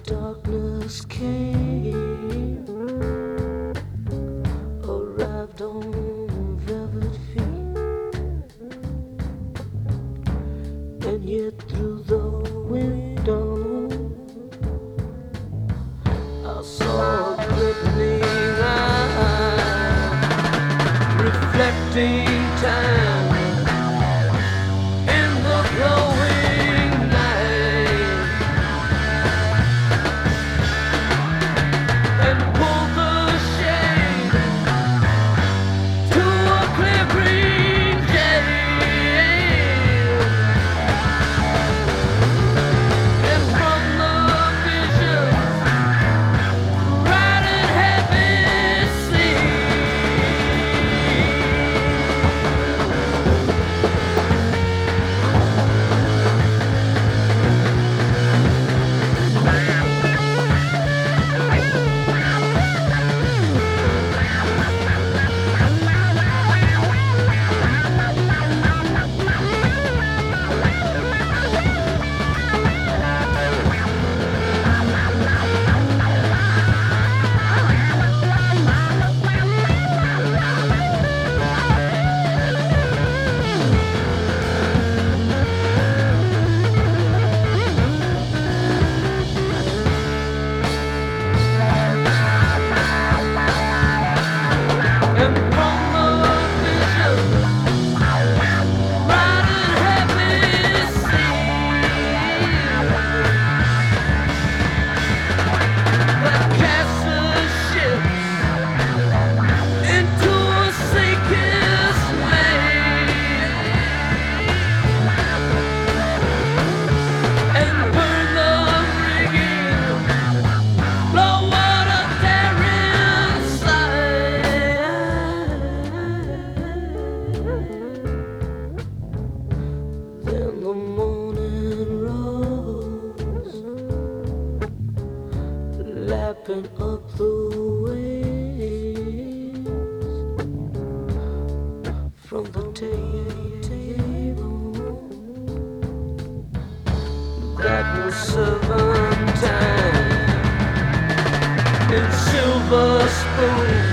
Darkness came, arrived on velvet feet, and yet through the window I saw a glittering eye, reflecting time in the glowing night, and pulled the shade to a clear green jade, and from the vision right in heaven sleep. And from the vision right in heaven sleep, that casts the ships into a sinking slave, and burn the rigging, blow out a daring sight. Then the morning rose, lapping up the waves from the table that was servant time in silver spoons.